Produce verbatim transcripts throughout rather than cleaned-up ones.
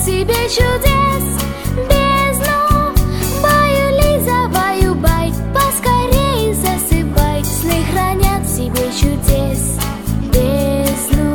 себе чудес бездну. Баю, Лиза, баю, бай, поскорей засыпай. Сны хранят в себе чудес бездну.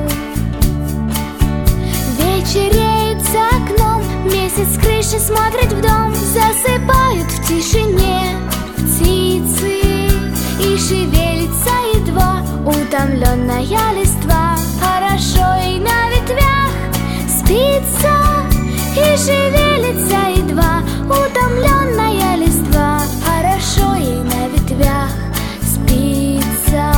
Вечереет за окном, месяц с крыши смотрит в дом. Засыпают в тишине птицы, и шевелится едва утомленная листва. Хорошо и на ветвях спится, и шевелится едва утомленная листва. Хорошо ей на ветвях спится.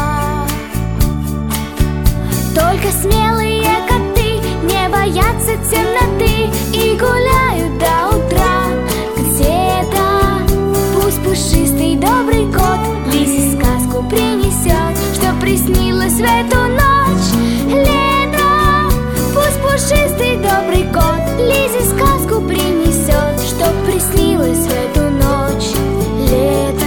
Только смелые коты не боятся темноты и гуляют до утра где-то. Пусть пушистый добрый кот Лизе сказку принесет, что приснилось в эту ночь лето. Пусть пушистый добрый кот Лизе сказку принесет, что приснилось в эту ночь лето.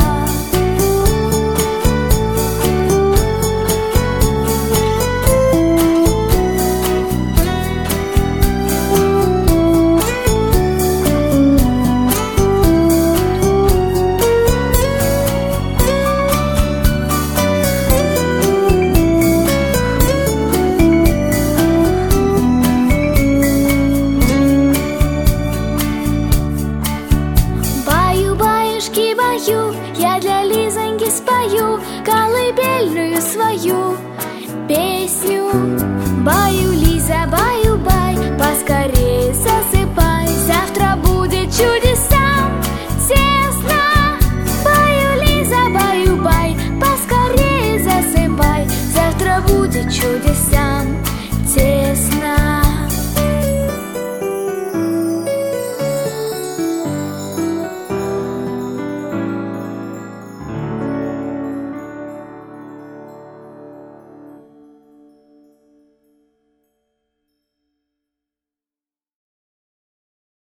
Я для Лизоньки спою колыбельную свою песню. Баю, Лиза, баю, бай, поскорее засыпай. Завтра будет чудесам тесно. Баю, Лиза, баю, бай, поскорее засыпай. Завтра будет чудесам